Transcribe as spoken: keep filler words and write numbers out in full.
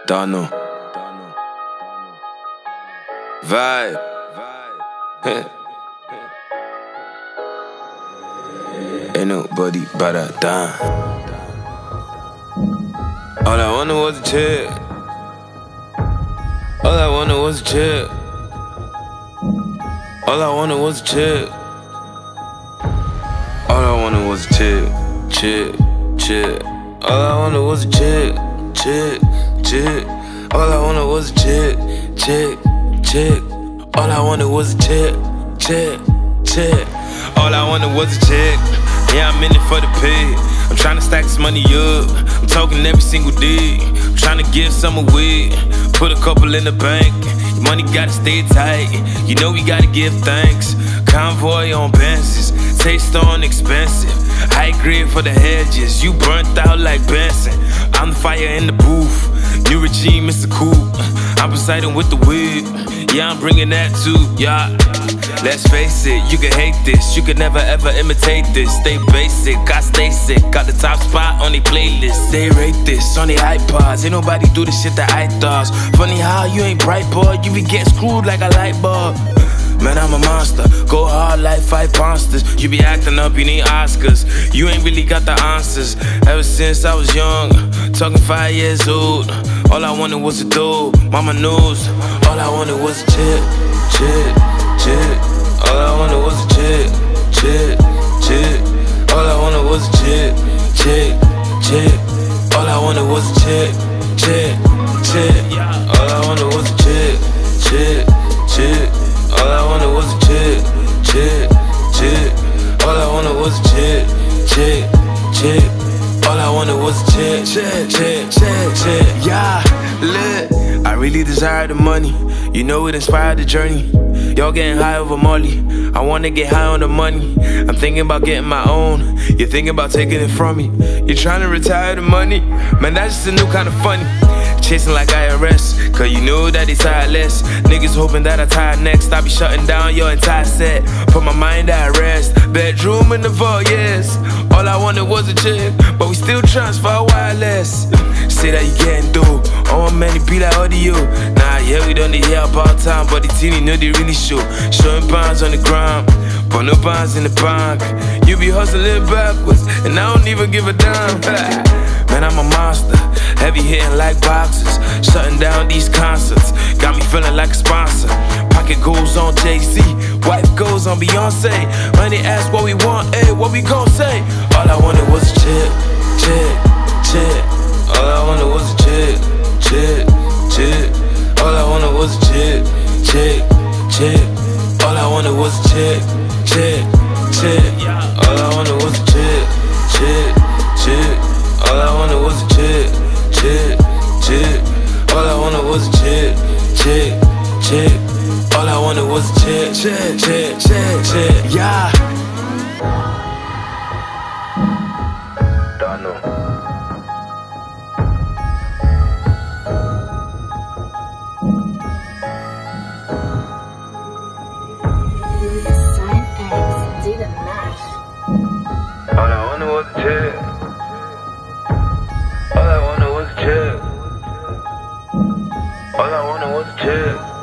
Donald. Vibe. Ain't nobody but a dime. All I wanted was a chick. All I wanted was a chick. All I wanted was a chick. All I wanted was a chick, chick, chick. All I wanted was a chick, chick, chick. All I wanted was a chick, chick, chick. All I wanted was a chick, chick, chick. All I wanted was a chick. Yeah, I'm in it for the pay. I'm tryna stack this money up. I'm talking every single day. I'm tryna give some away. Put a couple in the bank. Your money gotta stay tight. You know we gotta give thanks. Convoy on Benzes. Taste on expensive. High grade for the hedges. You burnt out like Benson. I'm the fire in the booth. New regime, Mister Cool. I'm Poseidon with the whip. Yeah, I'm bringing that too, yeah. Let's face it, you can hate this. You can never ever imitate this. Stay basic, I stay sick. Got the top spot on the playlist. They rate this on the iPods. Ain't nobody do the shit that I thought. Funny how you ain't bright, boy. You be getting screwed like a light bulb. Man, I'm a monster, go hard like five monsters. You be acting up, you need Oscars. You ain't really got the answers. Ever since I was young, talking five years old. All I wanted was a dope, mama knows. All I wanted was a chick, chick, chick. All I wanted was a chick, chick, chick. All I wanted was a chick, chick, chick. All I wanted was a chick, chick, chick. All I wanted was a chick, chick, chick. All I wanted was a chick, chick, chick. All I wanted was a chick, chick, chick. All I wanted was a chick, chick, chick, chick, chick. Yeah, lit. I really desire the money. You know it inspired the journey. Y'all getting high over Molly. I wanna get high on the money. I'm thinking about getting my own. You're thinking about taking it from me. You're trying to retire the money. Man, that's just a new kind of funny. Chasing like I R S, cause you know that they tired less. Niggas hoping that I tire next. I be shutting down your entire set. Put my mind at rest. Bedroom in the vault, yes. All I wanted was a chick, but we still transfer wireless. Say that you getting dope. Oh man, it be like audio. Nah, yeah, we don't hear about time, but the teeny know they really show. Showing pounds on the ground, but no pounds in the bank. You be hustling backwards, and I don't even give a damn. Man, I'm a monster, heavy hitting like boxers. Shutting down these concerts, got me feeling like a sponsor. Pocket goes on Jay-Z, wife goes on Beyonce. When they ask what we want, hey, what we gon' say? All I wanted was a chick, chick, chick. All I wanted was a chick, chick, chick. All I wanted was a chick, chick, chick. All I wanted was a chick, chick, chick. All I wanted was a chick, chick, chick. All I wanted was a chick, chick, chick. All I wanted was a chick, chick, chick. All I wanted was a chick, chick, chick, chick, chick. Yeah. Donald. Sign X, do the mash. All I wanted was a chick. All I wanted was a chick. All I wanted was a chick.